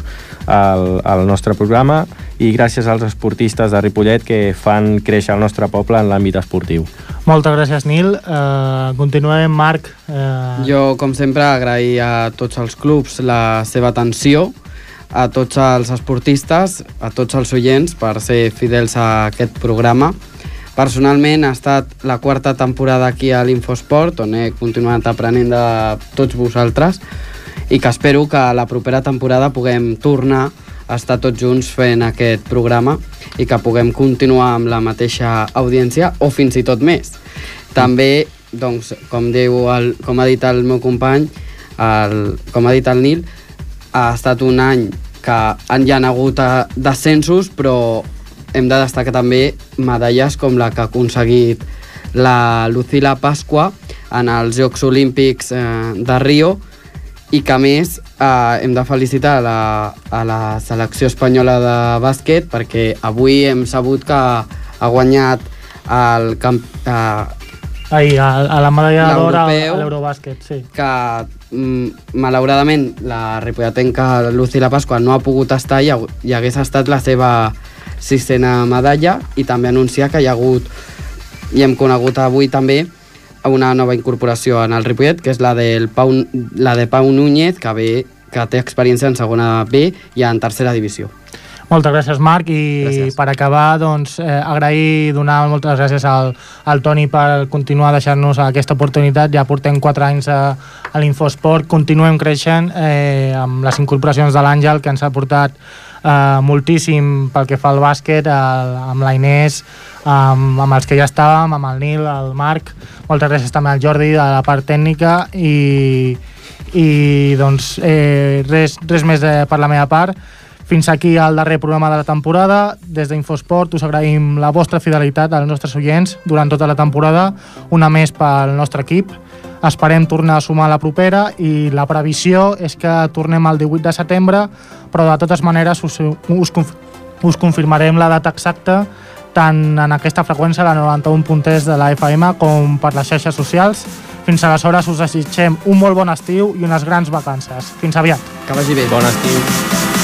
al nostre programa, i gràcies als esportistes de Ripollet que fan créixer el nostre poble en l'àmbit esportiu. Moltes gràcies, Nil. Continuem, Marc. Jo, com sempre, agrair a tots els clubs la seva atenció, a tots els esportistes, a tots els oients per ser fidels a aquest programa. Personalment ha estat la 4ª temporada aquí a l'Infosport, on he continuat aprenent de tots vosaltres, i que espero que la propera temporada puguem tornar a estar tots junts fent aquest programa i que puguem continuar amb la mateixa audiència o fins i tot més. També, doncs, com ha dit el meu company, com ha dit el Nil, ha estat un any que hi ha hagut descensos, però hem de destacar també medalles com la que ha aconseguit la Lucila Pasqua en els Jocs Olímpics de Rio, i que a més hem de felicitar a la selecció espanyola de bàsquet, perquè avui hem sabut que ha guanyat a la medalla d'or a l'Eurobàsquet, sí. Que malauradament la ripolletenca Lucila Pasqua no ha pogut estar i hagués estat la seva 6a medalla, i també anunciar que hi ha hagut, i hem conegut avui també, una nova incorporació en el Ripollet, que és la de Pau Núñez, que té experiència en segona B i en tercera divisió. Moltes gràcies, Marc, i per acabar, agrair, donar moltes gràcies al Toni per continuar deixant-nos aquesta oportunitat. Ja portem 4 anys a l'Infosport, continuem creixent amb les incorporacions de l'Àngel, que ens ha portat moltíssim pel que fa al bàsquet, amb la Inés, amb els que ja estàvem, amb el Nil, el Marc. Moltes gràcies també al Jordi de la part tècnica, i res més per la meva part. Fins aquí el darrer programa de la temporada. Des d'Infosport us agraïm la vostra fidelitat als nostres oients durant tota la temporada, una més pel nostre equip. Esperem tornar a sumar la propera, i la previsió és que tornem el 18 de setembre, però de totes maneres us us confirmarem la data exacta tant en aquesta freqüència, la 91.3 de la FM, com per les xarxes socials. Fins aleshores us desitgem un molt bon estiu i unes grans vacances. Fins aviat. Que vagi bé. Bon estiu.